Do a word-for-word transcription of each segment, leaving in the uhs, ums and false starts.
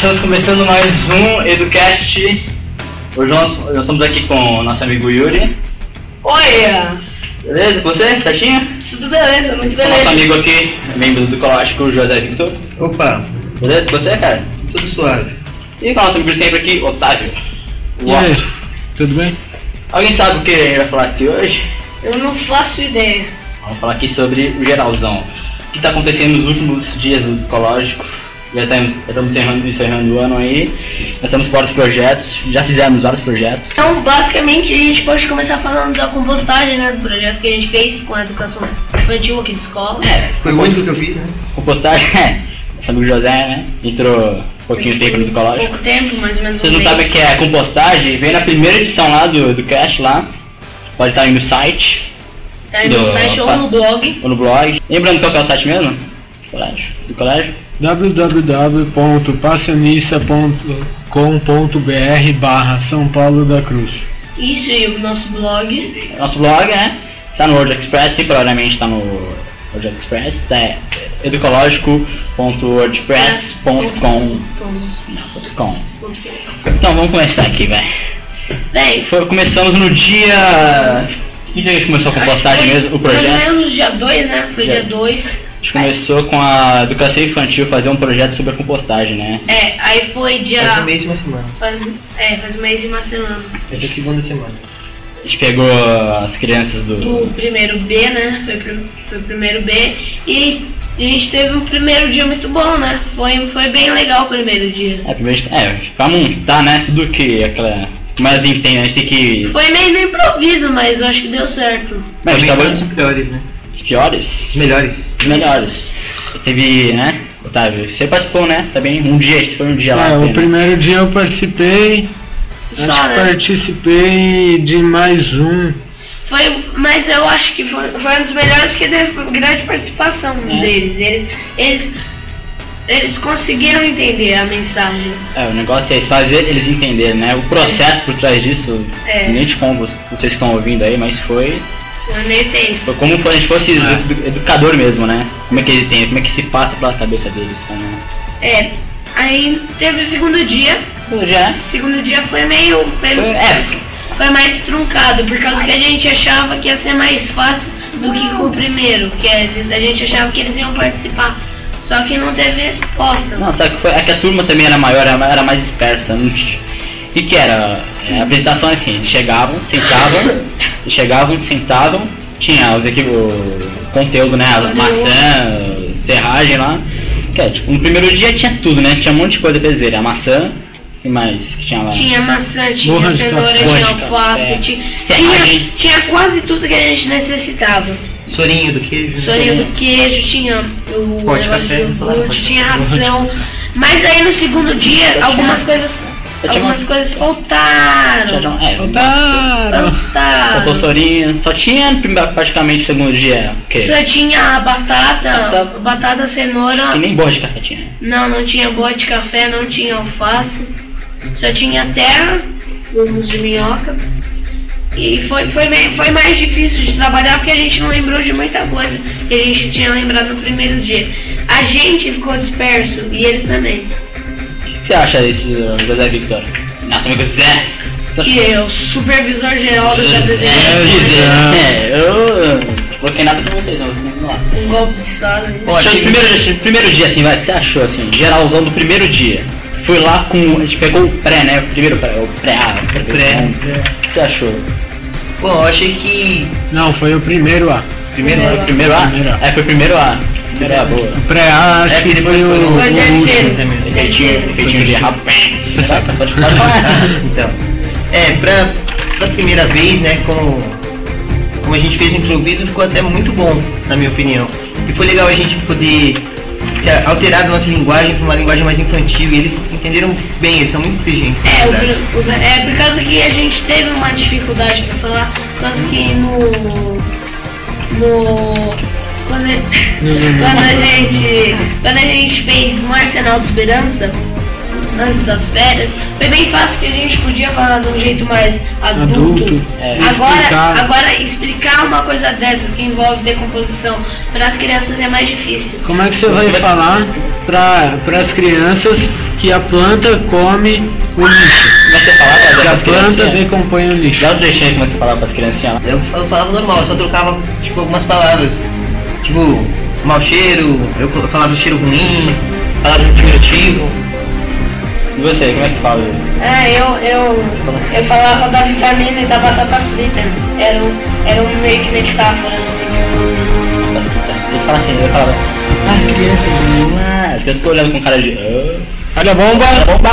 estamos começando mais um EduCast. Hoje nós, nós estamos aqui com o nosso amigo Yuri. Oi! Beleza? Com você? Certinho? Tudo beleza, muito beleza. Nosso amigo aqui, membro do Ecológico, José Victor. Opa! Beleza? Com você, cara? Tudo suave. E com o nosso amigo sempre aqui, Otávio. E aí, tudo bem? Alguém sabe o que a gente vai falar aqui hoje? Eu não faço ideia. Vamos falar aqui sobre o geralzão. O que está acontecendo nos últimos dias do Ecológico. Já estamos, já estamos encerrando, encerrando o ano aí. Nós temos vários projetos, já fizemos vários projetos. Então, basicamente, a gente pode começar falando da compostagem, né? Do projeto que a gente fez com a educação infantil aqui de escola. É, Foi o único que eu fiz, né? compostagem, é. Nosso amigo José, né? Entrou um pouquinho tempo no Ecológico. Pouco tempo, mais ou menos. Vocês um não mês. sabem o que é compostagem? Vem na primeira edição lá do, do cast lá. Pode estar aí no site. Tá aí no do- site ou no blog. Ou no blog. Lembrando qual que é o site mesmo? Do colégio. Do colégio. w w w ponto passionista ponto com ponto b r barra São Paulo da Cruz. Isso e o nosso blog. Nosso blog, né? Tá no Word Express, temporariamente tá no Word Express. Tá é educológico ponto wordpress ponto com. Então vamos começar aqui, velho. Bem, Foi- Começamos no dia. Que dia a gente começou a compostagem mesmo? O mais ou projeto? menos dia dois, né? Foi Dia- dia dois. A gente começou com a educação infantil fazer um projeto sobre a compostagem, né? É, aí foi dia. Faz um mês e uma semana. Faz, é, faz um mês e uma semana. Essa é a segunda semana. A gente pegou as crianças do. Do primeiro B, né? Foi, prim- foi o primeiro B. E a gente teve um primeiro dia muito bom, né? Foi, foi bem legal o primeiro dia. É, primeiro. É, pra montar, né? Tudo que aquela. Mas a gente tem, a gente tem que. Foi meio no improviso, mas eu acho que deu certo. Mas a gente Também tava foram os piores, né? os piores. Os melhores. Os melhores. Teve, né? Otávio, você participou, né? Também um dia, esse foi um dia lá. É, foi, o né? primeiro dia eu participei, Só, acho que né? participei de mais um. Foi, mas eu acho que foi, foi um dos melhores porque teve grande participação É. deles. Eles, eles, eles conseguiram entender a mensagem. É, o negócio é esse, fazer eles entenderem, né? O processo por trás disso, É. nem te conto, vocês estão ouvindo aí, mas foi. Foi meio tenso. Foi como se a gente fosse É. edu- educador mesmo, né? Como é que eles têm, como é que se passa pela cabeça deles, como. É, aí teve o segundo dia. Já. O segundo dia foi meio. Foi, Foi- é. foi mais truncado, por causa que a gente achava que ia ser mais fácil do que com o primeiro. Que a a gente achava que eles iam participar. Só que não teve resposta. Não, sabe que foi, é que a turma também era maior, era, era mais dispersa. Não tinha- O que que era? É, a apresentação é assim, eles chegavam, sentavam, eles chegavam, sentavam, tinha os equipes, o conteúdo, né? A maçã, serragem lá. Que é, tipo, no primeiro dia tinha tudo, né? Tinha um monte de coisa pra eles verem. A maçã, o que mais que tinha lá? Tinha maçã, tinha Borra de cenoura, café. tinha Borra de alface, café. tinha, Serragem. tinha, tinha quase tudo que a gente necessitava. Sorinho do queijo. Sorinho do queijo, tinha o Pó de negócio café, de falaram, iogurte, pode- tinha ração. Mas aí no segundo dia, tinha- algumas coisas, eu tinha algumas umas- coisas faltaram. Tinha- é, Voltaram! Faltaram. faltou sorinho, só tinha praticamente o segundo dia o quê? Só tinha a batata, Batata. batata, cenoura. E nem borra de café tinha. Não, não tinha boa de café, não tinha alface. Só tinha terra, humus de minhoca. E foi, foi, me- foi mais difícil de trabalhar porque a gente não lembrou de muita coisa que a gente tinha lembrado no primeiro dia. A gente ficou disperso e eles também. O que você acha desse uh, José Victor? Nossa, amigo Zé! Você Que é o supervisor geral dessa José apresentação. José! É, eu não coloquei nada pra vocês, não, vamos lá. Um golpe de estado. né? Ó, achei- Primeiro, dia- primeiro dia, assim, vai, o que você achou, assim, geralzão do primeiro dia? Fui lá com, a gente pegou o pré, né, o primeiro pré, o pré, ah, o pré, Pré. o que você achou? Bom, eu achei que. Não, foi o primeiro A. Primeiro, Primeiro. Primeiro A? Primeiro A. É, foi o primeiro A. Primeiro A, boa. O pré-A acho É, que que foi depois o, foi o- o Foi o terceiro. último. também. Efeitinho, efeitinho de rabo. Pode pode falar. Então. É, pra, pra primeira vez, né, como, como a gente fez o improviso, ficou até muito bom, na minha opinião. E foi legal a gente poder ter alterado a nossa linguagem para uma linguagem mais infantil. E eles entenderam bem, eles são muito inteligentes. na É, verdade. o, o- é por causa que a gente teve uma dificuldade pra falar, por causa que no. no. Quando, a- quando a gente. Quando a gente fez no Arsenal de Esperança, antes das férias, foi bem fácil porque a gente podia falar de um jeito mais adulto. Adulto. É. Agora, Explicar. agora explicar uma coisa dessas que envolve decomposição para as crianças é mais difícil. Como é que você vai falar para as crianças que a planta come o lixo. Como é que você falava? Que a pras planta criancinhas? decompõe o lixo. Dá outro deixei como você falava pras criancinhas lá. Eu, eu falava normal, eu só trocava tipo algumas palavras. Tipo, mau cheiro, eu col- falava cheiro ruim, falava no diminutivo. E você, como é que você fala? Ah, eu, eu, eu falava da vitamina e da batata frita. Era um, era um meio que metáfora, assim. Você fala assim, eu falava, ah, criança, ah. As crianças ficam olhando com cara de. Ah. Olha a bomba! Olha a bomba!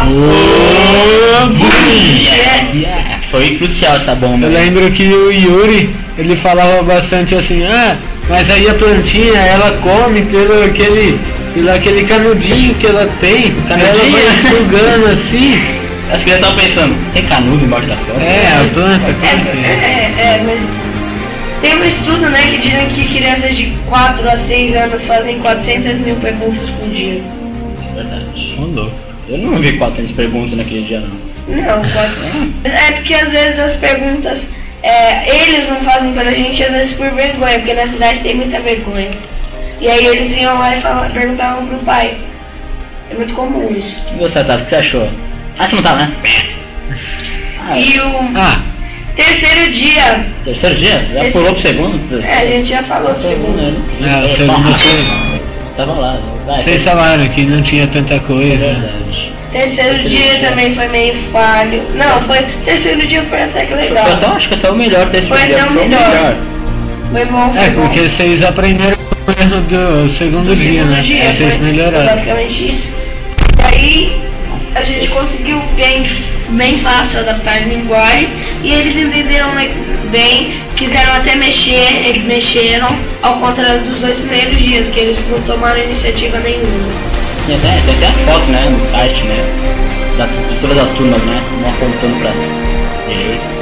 Ô, bum! Yeah, yeah. Foi crucial essa bomba. Eu lembro que o Yuri, ele falava bastante assim, ah, mas aí a plantinha, ela come pelo aquele, pelo aquele canudinho que ela tem, ela vai sugando assim. As crianças estavam pensando, tem canudo embaixo da planta? É, a planta, É, como que é? é, é, mas tem um estudo, né, que dizem que crianças de quatro a seis anos fazem quatrocentas mil perguntas por dia. Isso é verdade. Ô, louco. Eu não vi quatrocentas perguntas naquele dia, não. Não, quatro. É porque às vezes as perguntas, é, eles não fazem pra gente, às vezes por vergonha, porque na cidade tem muita vergonha. E aí eles iam lá e falavam, perguntavam pro pai. É muito comum isso. E você, Otávio, o que você achou? Ah, você não tá, né? Ah, E o Ah, terceiro dia, terceiro dia? Já Esse- pulou pro segundo? é, a gente já falou do segundo. é, o Eu segundo tava- você, Tava lá. Vai, vocês falaram que não tinha tanta é coisa. verdade. Terceiro Terceiro dia dia. também foi meio falho. Não, foi. Terceiro dia foi até que legal. Foi até, acho que até o melhor terceiro Foi dia. até o Foi melhor. Foi bom, foi É, bom. porque vocês aprenderam o erro do segundo dia, né? Dia, Aí vocês foi melhoraram. basicamente isso. Daí a gente conseguiu bem, bem fácil adaptar a linguagem e eles entenderam né, bem, quiseram até mexer, eles mexeram, ao contrário dos dois primeiros dias, que eles não tomaram iniciativa nenhuma. Tem até, tem até a foto, né, no site, né? Da, de todas as turmas, né? Uma apontando pra direita.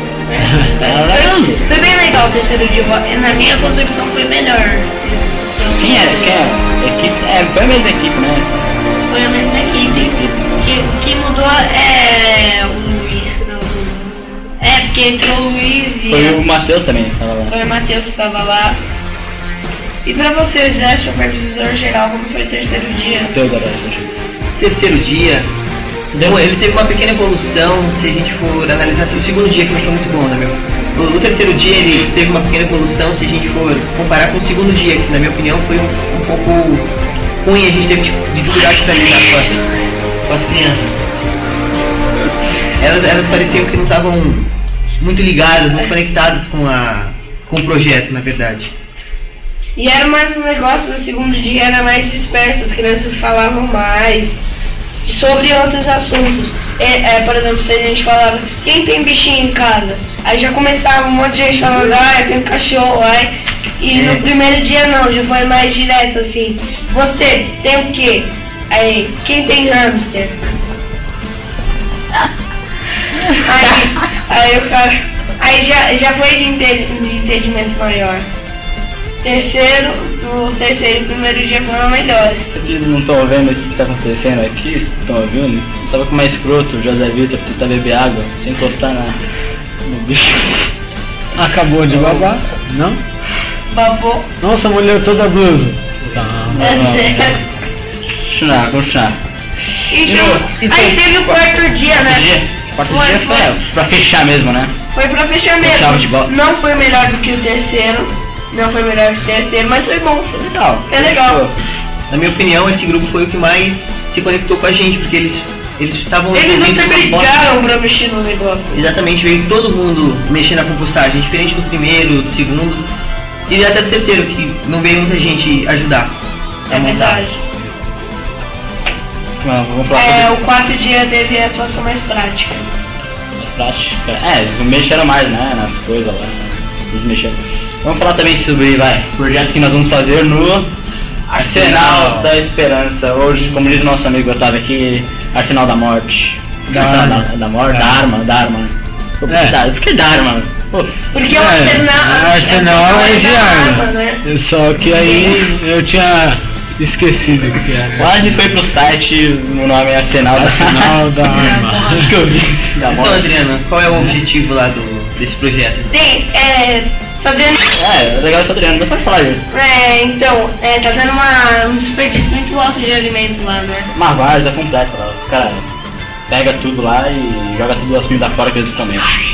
Foi, foi bem legal o terceiro dia, na minha concepção foi melhor. Quem era? Quem era? Equipe? É, foi a mesma equipe, né? Foi a mesma equipe. Que, o que mudou é o Luiz. Não. É, porque entrou o Luiz e Foi o Matheus também que tava lá. foi o Matheus que estava lá. E pra vocês, né, supervisor geral, como foi o terceiro dia? Matheus, olha, deixa eu ver. Terceiro dia, bom, ele teve uma pequena evolução se a gente for analisar o segundo dia, que não foi muito bom, né, meu? O, o terceiro dia ele teve uma pequena evolução se a gente for comparar com o segundo dia, que na minha opinião foi um, um pouco ruim, a gente teve dif- dificuldade para lidar com as, com as crianças. Elas, elas pareciam que não estavam muito ligadas, muito conectadas com, a, com o projeto, na verdade. E era mais um negócio, no segundo dia era mais disperso, as crianças falavam mais sobre outros assuntos. É, é, por exemplo, se a gente falava, quem tem bichinho em casa? Aí já começava um monte de gente falando, ah, eu tenho cachorro, ai. E É. no primeiro dia não, já foi mais direto assim. Você tem o quê? Aí, quem tem hamster? Aí, aí o cara. Aí já, já foi de, ente- de entendimento maior. Terceiro, o terceiro e o primeiro dia foram melhores. Vocês não estão vendo o que está acontecendo aqui? Vocês estão ouvindo? Sabe como é escroto o José Vitor tentar beber água sem encostar na, no bicho? Acabou de babar? Não? Babou. Nossa, molhou toda a blusa. Tá. É não, sério. Continuar, continuar. Então, aí teve o quarto dia, Quarto né? dia, quarto Foi, dia foi. foi pra fechar mesmo, né? Foi pra fechar Chave de mesmo. bola. Não foi melhor do que o terceiro. Não foi melhor que o terceiro, mas foi bom. Foi legal. É legal. Na minha opinião, esse grupo foi o que mais se conectou com a gente, porque eles eles estavam Eles envolvidos nunca com proposta. brigaram pra mexer no negócio. Exatamente, veio todo mundo mexer na compostagem, diferente do primeiro, do segundo e até do terceiro, que não veio muita gente ajudar. É verdade. Vamos, vamos falar É, sobre o quarto dia teve a atuação mais prática. as práticas. É, eles mexeram mais, né? Nas coisas lá. Eles mexeram. Vamos falar também sobre, vai, projetos que nós vamos fazer no Arsenal da Esperança. Hoje, como diz o nosso amigo Otávio aqui, Arsenal da Morte. Da Arsenal arma. da, da Morte, Da da arma, da arma. Pô, por É. que da- Por que da arma? Pô, Porque o É, Arsenal. Arsenal é de da arma. né? Só que aí eu tinha esquecido que era. quase foi pro site, o nome é Arsenal da Arsenal da arma. Acho que eu vi. Da Então, Morte. Adriana, qual é o objetivo lá do, desse projeto? Tem, é, Tá vendo? É, é legal esse Adriano, mas pode falar isso. É, então, é, tá vendo uma, um desperdício muito alto de alimento lá, né? Uma várzea completa lá. Os caras pegam tudo lá e joga tudo as comidas fora que eles comem.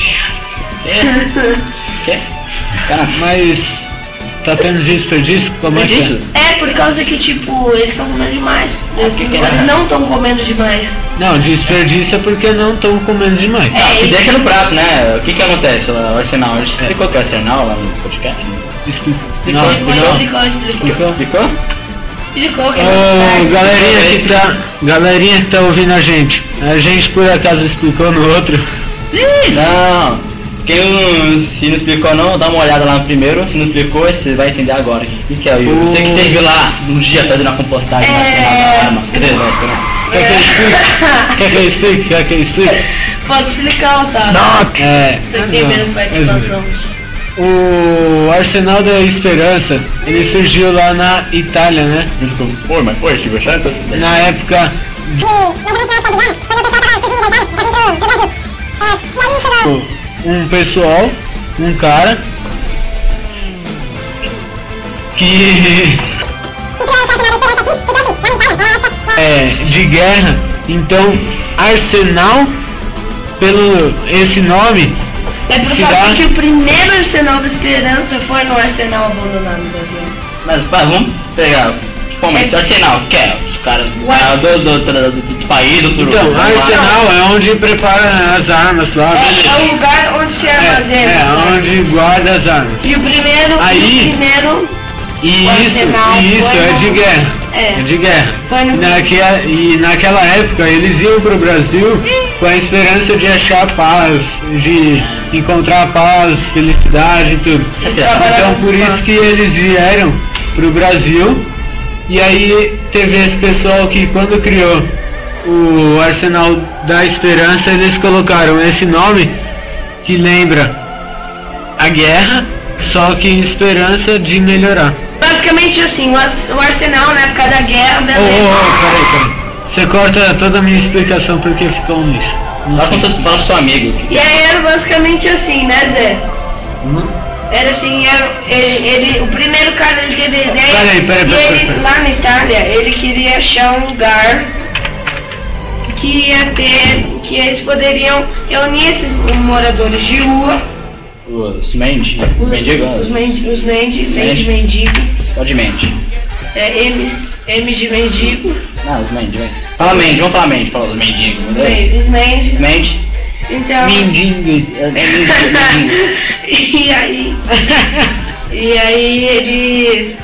Quê? Cara, Mas tá tendo desperdício? Como é que desperdício? É, por causa que, tipo, eles estão comendo demais. que Eles é? não estão comendo demais. é? Não, desperdício é porque não estão comendo demais. É, Que deixa no prato, né? O que que acontece? O Arsenal, a gente explicou que é o Arsenal lá no podcast? Explica. Explicou, Não, explicou. não. Explicou, explicou. Explicou? Explicou? Explicou que Ô, é galerinha que tá, galerinha que tá ouvindo a gente, a gente por acaso explicou no outro? Ih, não. Quem não, se não explicou não, dá uma olhada lá no primeiro. Se não explicou, você vai entender agora. O que, que é o Yuri? Você que teve lá um dia fazendo a compostagem na É. Arsenal da arma. Quer dizer, não, não. Quer que eu explique? Quer que eu explique? Quer que eu explique? Pode explicar, Otávio. Not! É. Você tem medo de participação. O Arsenal da Esperança, ele surgiu lá na Itália, né? Pô, mas foi, Silvio Santos? Na época um pessoal, um cara que é de guerra, então Arsenal, pelo esse nome, É por se causa dá- que o primeiro Arsenal da Esperança foi no Arsenal abandonado do Brasil. Mas pá, vamos pegar. Como esse Arsenal, que é os caras do, Ar- do, do, do, do, do país, do tudo. então Arsenal é onde prepara as armas lá, É, beleza. é o lugar onde se É, armazena. é onde guarda as armas. E o primeiro, Aí- o primeiro E O isso, Arsenal e isso foi é no- de guerra. É. É de guerra. Foi no- E, naquela, e naquela época eles iam pro Brasil com a esperança de achar paz, de encontrar paz, felicidade e tudo. Eles Então trabalhavam por com isso que eles vieram pro Brasil. E aí teve esse pessoal que quando criou o Arsenal da Esperança, eles colocaram esse nome que lembra a guerra, só que em esperança de melhorar. basicamente assim, o Ars- o Arsenal na época da guerra, Ô, beleza. ô, ô, peraí, peraí. Você corta toda a minha explicação porque ficou um lixo. Não Fala sei. com seu, fala pro seu amigo. E aí era basicamente assim, né, Zé? Hum? Era assim, era, ele, ele- o primeiro cara ele teve a ideia Peraí, peraí, e peraí, ele, peraí. lá na Itália, ele queria achar um lugar que ia ter, que eles poderiam reunir esses moradores de rua, Os mendes, os mendigos, os mendi, os mendi, mendi, Mendi. mendigo, só de mente. é, M, M de mendigo, Não, os mendes, mendes. Fala mente, vamos falar mente, fala os mendigos, beleza? men- os mendigos, Mente, então... Mendigo. é mendigo, mendigo. E aí. E aí ele.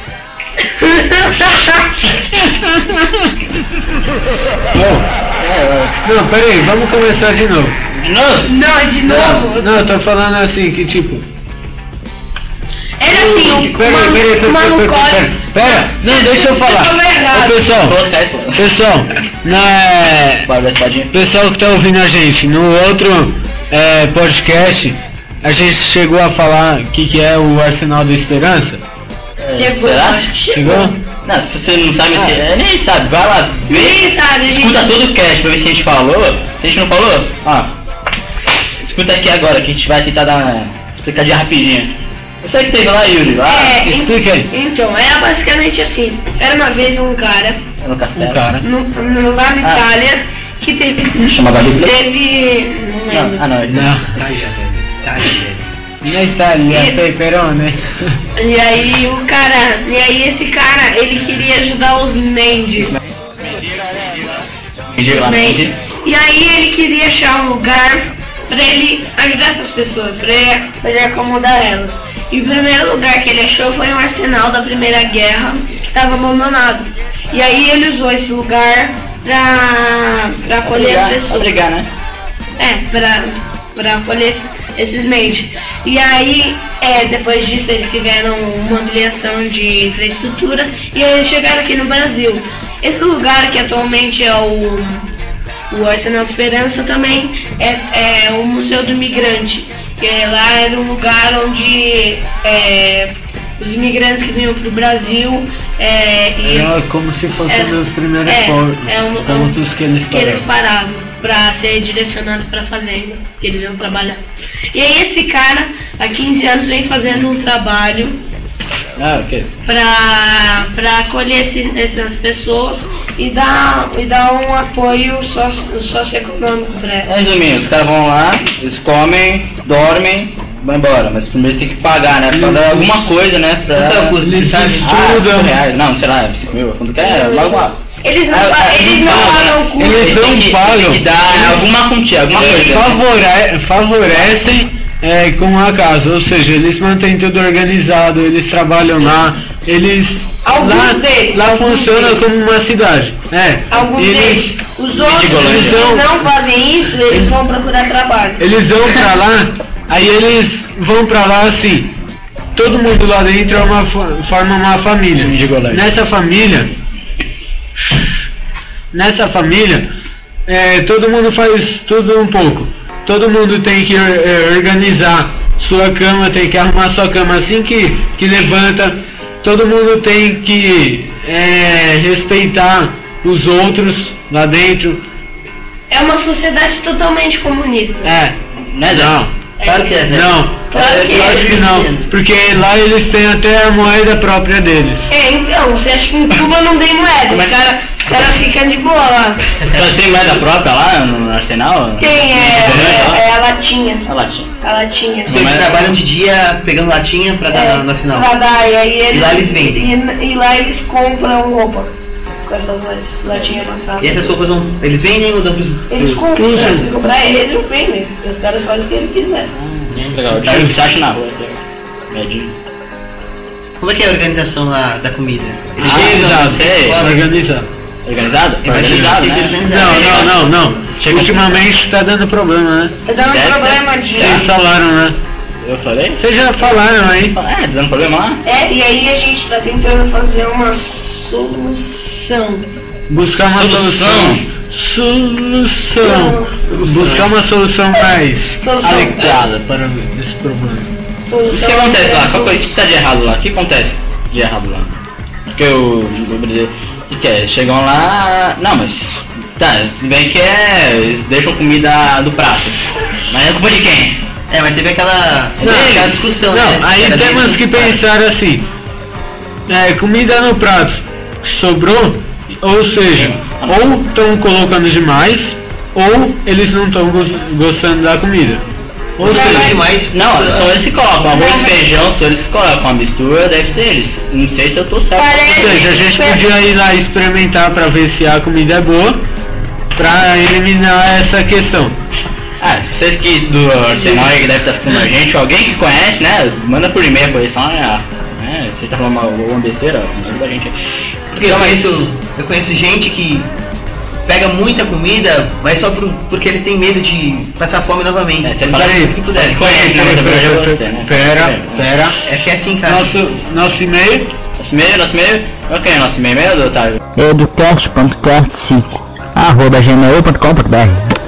Bom, não, peraí, vamos começar de novo. De novo? Não, de novo. Não, eu tô falando assim que tipo. Era assim, um, Peraí, uma, peraí, peraí, uma peraí, no peraí, pera, pera, não, deixa eu falar. Você falou errado. Ô, pessoal, Falou Tesla. pessoal, na, Fala da espadinha. pessoal que tá ouvindo a gente, no outro é, podcast, a gente chegou a falar o que, que é o Arsenal da Esperança. Chegou, Será? acho que chegou. Chegou? Não, se você não sabe, Ah. se, é, nem sabe, vai lá, vê, Nem sabe, escuta gente. todo o cast pra ver se a gente falou. Se a gente não falou, ó, escuta aqui agora que a gente vai tentar dar uma explicadinha rapidinha. Eu sei que teve lá, Yuri, lá É, explica aí. Então, era basicamente assim. Era uma vez um cara, no castelo. Um cara. no, no- lá na Ah. Itália, que teve. Chamava Hitler? Teve. Não Não, lembro. ah não, ele- Não, Itália, velho. Itália, velho. na Itália, E- peperone. E aí o cara, e aí esse cara, ele queria ajudar os mendigos. mendigo lá, mendigo. Mendigos. E aí ele queria achar um lugar pra ele ajudar essas pessoas, pra ele, pra ele acomodar elas. E o primeiro lugar que ele achou foi um arsenal da Primeira Guerra que estava abandonado. E aí ele usou esse lugar pra, pra acolher as Pra pessoas. brigar, né? É, pra, pra acolher esse- esses mentes. E aí, é, depois disso, eles tiveram uma ampliação de infraestrutura e aí eles chegaram aqui no Brasil. Esse lugar que atualmente é o, o Arsenal de Esperança também é, é o Museu do Imigrante, que lá era um lugar onde é, os imigrantes que vinham pro Brasil é, e Era como se fossem É, meus primeiros é, pontos, é um- pontos que eles que eles pararam. paravam. pra ser direcionado pra fazenda, que eles iam trabalhar. E aí esse cara, há quinze anos, vem fazendo um trabalho Ah, ok. pra, pra acolher esses, essas pessoas e dar, e dar um apoio socio, socioeconômico pra elas. Resumindo, os caras vão lá, eles comem, dormem, vão embora. Mas primeiro tem que pagar, né? Pagar alguma coisa, né? Pra... Então, custo, Eles sabe? Ah, estudam. cinco reais. Não, sei lá, cinco mil. Quando quer, alguma... Eles não, Ah, pa- ah, eles eles não pagam, pagam né? custo. Eles não tem que, pagam. Tem que dar Eles- alguma quantia, alguma Eles coisa. favore- favorecem é, com a casa, ou seja, eles mantêm tudo organizado, eles trabalham lá, eles Alguns lá, deles, lá alguns funciona deles. como uma cidade. É, Alguns eles, deles. Os outros Vidigolândia. que Eles não fazem isso, eles vão procurar trabalho. eles vão pra lá, aí eles vão pra lá assim, todo mundo lá dentro é uma, fa- forma uma família. Vidigolândia. Nessa família, nessa família, é, todo mundo faz tudo um pouco. Todo mundo tem que é, organizar sua cama, tem que arrumar sua cama assim que, que levanta. Todo mundo tem que é, respeitar os outros lá dentro. É uma sociedade totalmente comunista. É, Né, Zé? não, Claro que é, né? não, Claro que eu é. acho que não, porque lá eles têm até a moeda própria deles. É, então, você acha que em Cuba não tem moeda? Os caras cara ficam de boa lá. Então tem moeda própria lá no arsenal? Tem, é, é, é a latinha. A latinha. A latinha. Então eles trabalham de dia pegando latinha pra dar É, no sinal. pra dar, e aí eles, E lá eles vendem. E, e lá eles compram roupa com essas latinhas- latinhas amassadas. E essas roupas vão. Eles vendem ou dão pros. Eles pros- compram, Puxa. eles comprar eles não vendem. Os caras fazem o que eles quiserem. Legal, o que você acha na rua? Médio. Como é que é a organização lá da comida? Eles Ah, chegam, não, vocês sei. comem? Organizar. Organizado? Imagina, Organizado, seja né? organizado. Não, não, não, não. Chega- Ultimamente tá dando problema, né? Tá dando Deve, problema deve. de. Vocês falaram, né? Eu falei? Vocês já falaram aí. É, tá dando problema lá? É, e aí a gente tá tentando fazer uma solução. Buscar uma Solução. solução. Solução. Buscar uma solução mais Solução. adequada para esse problema. O Solução. que acontece lá? Qual coisa que tá de errado lá? O que acontece de errado lá? Porque o. O que, que é? Chegam lá. Não, mas. Tá, tudo bem que é. Eles deixam comida do prato. Mas é culpa de quem? É, mas teve aquela, Não, aquela discussão, Não, né? aí Era temos deles que dos caras. pensar assim. É, comida no prato sobrou, ou seja, ou estão colocando demais, ou eles não estão gostando da comida. Ou Não, seja, mas demais. Não, são eles que colocam. Arroz Não. e feijão, são eles que colocam. A mistura deve ser eles. Não sei se eu tô certo. Parece- ou seja, a gente podia ir lá experimentar para ver se a comida é boa, para eliminar essa questão. Ah, vocês que do Arsenal aí que deve estar escutando a gente, alguém que conhece, né? Manda por e-mail a correção, né? né? Você tá falando uma, uma besteira, ajuda a gente aí. Porque eu conheço, eu conheço gente que pega muita comida, mas só por, porque eles têm medo de passar fome novamente. É, você Então, fala o que que puder. conhece, né? Mas a verdade é você, né? Pera, pera. É que é assim, cara. Nosso, nosso e-mail Nosso e-mail, nosso e-mail. Ok, nosso e-mail é do Otávio. educast ponto cast cinco arroba gmail ponto com ponto br.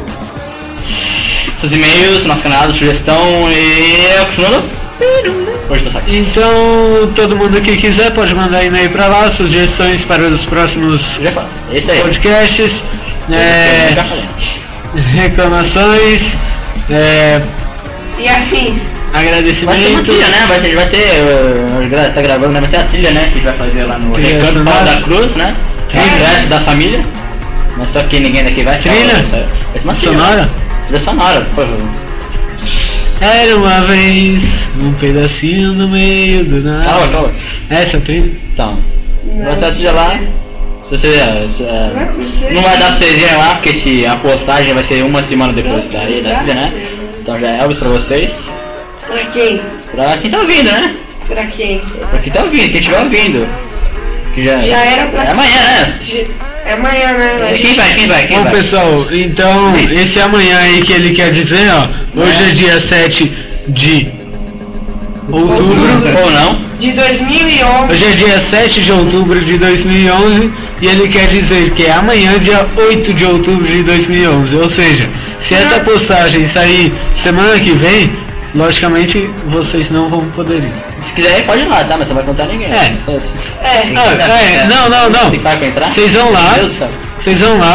Seus e-mails, nosso canal, sugestão e. Continuando? Hoje tô saco. Então, todo mundo que quiser pode mandar e-mail para lá, sugestões para os próximos Já falei. Esse aí. podcasts, é, Já falei. reclamações, é, E afins. Vai ter uma agradecimentos. trilha, né? Vai ter, vai ter uh, gra- tá gravando, né? Vai ter a trilha, né? Que a gente vai fazer lá no Trilha Recanto Pau sonora. da Cruz, né? Trilha. Ingresso da família. Não é só que ninguém daqui vai. só- Trilha? só- Vai ser uma trilha. Sonora? Trilha sonora, pô. Era uma vez um pedacinho no meio do nada. Calma, calma. Essa trilha? Então, Não, vai ter a trilha lá. Se você, se, é, Não, não sei. não vai dar pra vocês irem lá, porque se a postagem vai ser uma semana depois daí, da trilha, né? Então já é Elvis pra vocês. Pra quem? Pra quem tá ouvindo, né? Pra quem? Pra quem tá ouvindo, quem estiver ouvindo. Que já, Já era pra- É amanhã, né? É amanhã, né? Quem vai, quem vai, quem Bom vai? pessoal, então esse amanhã aí que ele quer dizer, ó, hoje é dia sete de outubro. Ou não? De dois mil e onze. Hoje é dia sete de outubro de dois mil e onze e ele quer dizer que é amanhã, dia oito de outubro de dois mil e onze. Ou seja, se essa postagem sair semana que vem, logicamente vocês não vão poder ir. Se quiser pode ir lá, tá? Mas você não vai contar ninguém. É. Só- só- É. Tem que Ah, chegar, é, né? não, não, não. Tem que pagar pra entrar? Vocês vão lá, Meu Deus do céu. vocês vão lá,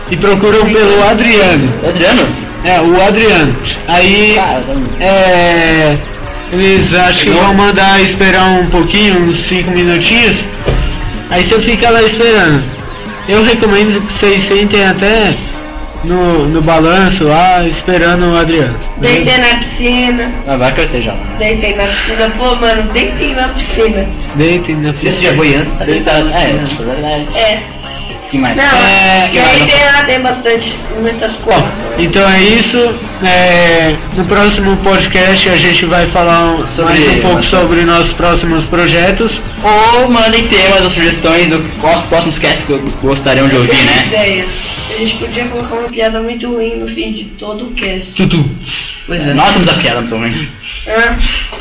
e procuram pelo Adriano. Adriano? É, o Adriano. Aí é, eles acham que vão mandar esperar um pouquinho, uns cinco minutinhos. Aí você fica lá esperando. Eu recomendo que vocês sentem até no, no balanço lá, esperando o Adriano. Deitei na piscina. Ah, vai que eu esteja lá. Deitei na piscina. Pô, mano, deitei na piscina. Deitem na Você piscina. já foi antes? Tá Deitado. deitado. É, né? isso é verdade. É. Que mais? Não, É, e aí tem lá, tem bastante, muitas coisas. Bom, então é isso. É, no próximo podcast a gente vai falar um- Sobre- mais um pouco sobre nossos próximos projetos. Ou mandem temas ou sugestões do quais próximos casts que gostariam de ouvir, Tem né? ideia. A gente podia colocar uma piada muito ruim no fim de todo o cast. Tutu. Pois é. Nós somos a piada também. Hã?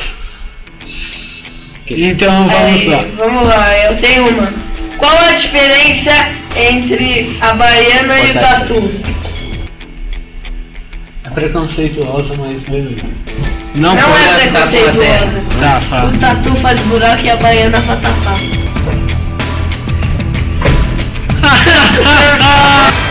Então vamos Aí, lá. Vamos lá, eu tenho uma. Qual a diferença entre a baiana e o tatu? É preconceituosa, mas beleza. Não Não, pode. é essa tatu preconceituosa. Tá, fala. O tatu faz buraco e a baiana faz tapar.